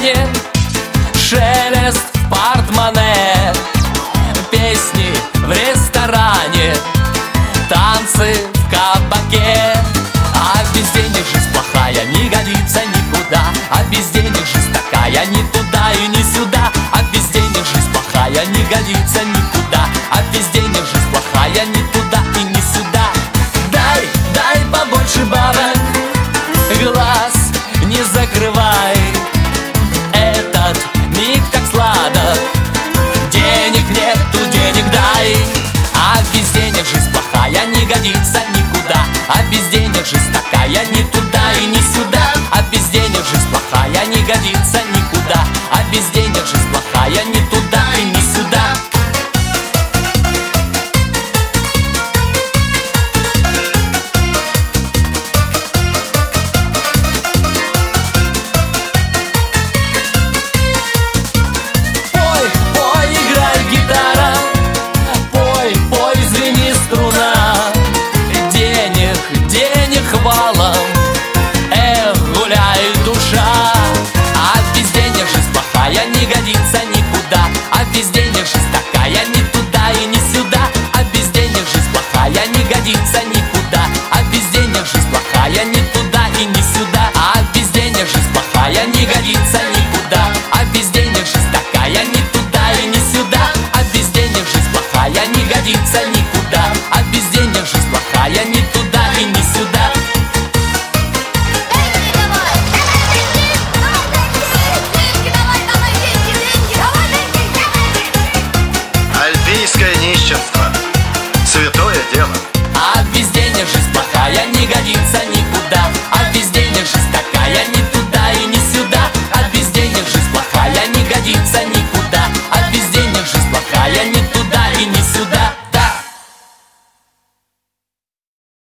кармане, шелест в портмоне, песни в ресторане, танцы в кабаке. А без денег жизнь плохая, не годится никуда. А без денег жизнь такая, ни туда и ни сюда. А без денег жизнь плохая, не годится никуда. А без денег жизнь плохая, ни туда и ни сюда. Дай, дай побольше бабок, глаз не закрывай. Этот миг так сладок, денег нету, денег дай. А без денег жизнь плохая, не годится никуда. А без денег жизнь такая, ни туда